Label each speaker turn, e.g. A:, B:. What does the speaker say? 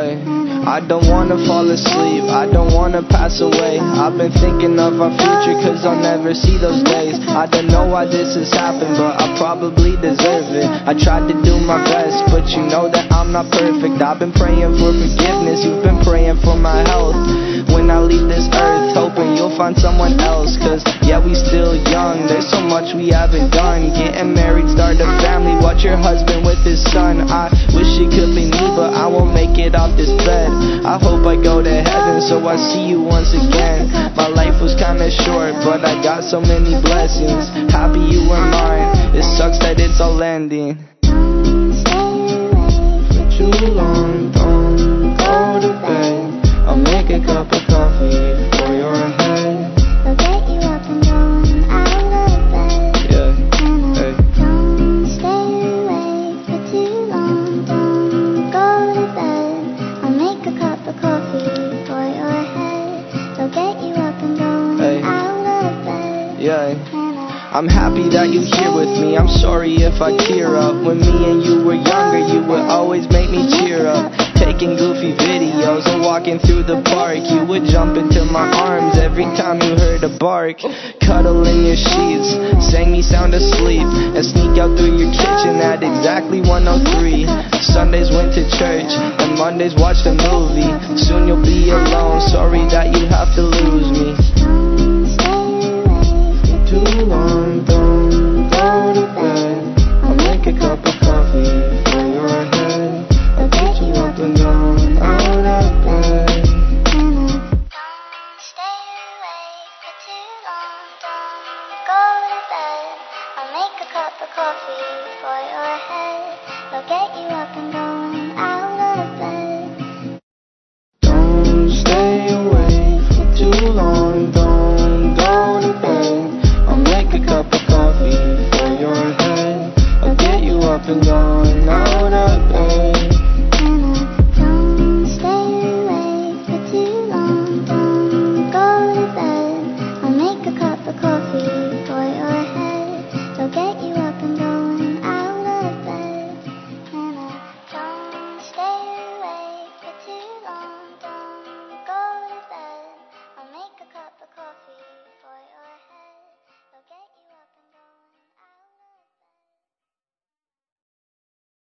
A: Yeah, I don't wanna fall asleep, I don't wanna pass away. I've been thinking of our future, cause I'll never see those days. I don't know why this has happened, but I probably deserve it. I tried to do my best, but you know that I'm not perfect. I've been praying for forgiveness, you've been praying for my health. When I leave this earth, hoping you'll find someone else. Cause yeah, we still young, there's so much we haven't done. Getting married, start a family, watch your husband with his son. I wish it could be me, but I won't make it off this bed. I hope I go to heaven, so I see you once again. My life was kinda short, but I got so many blessings. Happy you were mine, it sucks that it's all ending. For too long, don't go to bed. I'll make a cup of coffee for your head.
B: I'll get you up and going out of bed.
A: Yeah, hey.
B: Don't stay awake for too long. Don't go to bed. I'll make a cup of coffee for your head. I'll get you up and going out of bed.
A: Yeah. I'm happy that you're here with me, I'm sorry if I tear up. When me and you were younger, you would always make me cheer up. Taking goofy videos and walking through the park, you would jump into my arms every time you heard a bark. Cuddle in your sheets, sang me sound asleep, and sneak out through your kitchen at exactly 1:03. Sundays went to church, and Mondays watched a movie. Soon you'll be alone, sorry that you have to